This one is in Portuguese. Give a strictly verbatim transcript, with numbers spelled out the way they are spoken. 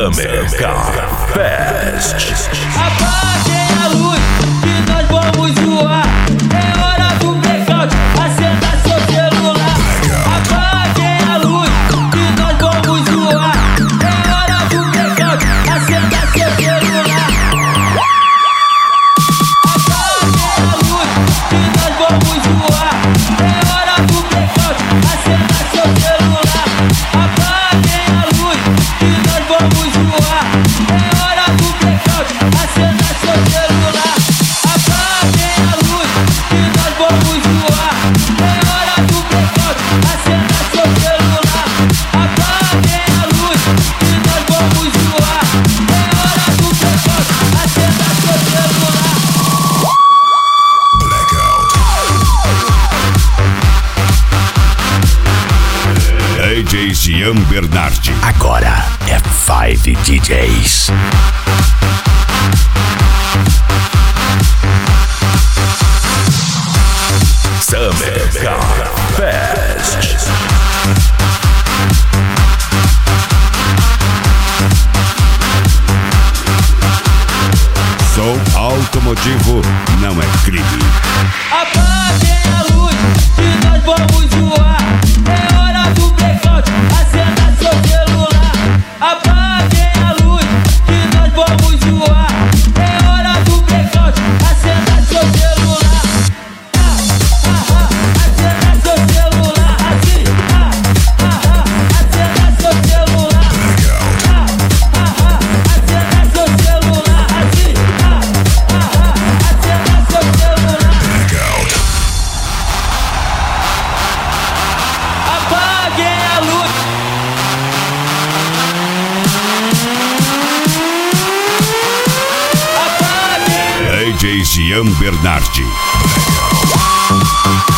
Summer Car Fest. Apaguem a luz que nós vamos voar. É hora do blackout, acenda seu celular. Apaguem a luz que nós vamos voar. É hora do blackout, acenda seu celular. Apaguem a luz que nós vamos voar. É hora do blackout, acenda seu celular. Apaguem a luz que nós vamos voar. É hora do blackout, acenda seu celular. Apaguem a luz que nós vamos voar. É hora do blackout, acenda seu celular. Apaguem a luz que nós vamos voar. É hora do blackout, acenda seu celular. D J Gian Bernardi. Agora é Five D Js. Summer Car Fest. Som automotivo não é crime. Apaguem a luz que nós vamos voar. É hora do blackout, acenda seu celular. Apaguem a luz que nós vamos voar. É hora do blackout, acenda seu celular. Ah, ah, ah, acenda seu celular. Assim, ah, ah, ah, acenda seu celular. Ah, ah, ah, acenda seu celular. Assim, ah, ah, ah, acenda seu celular. Apaguem a luz. Apaguem. D J Gian Bernardi.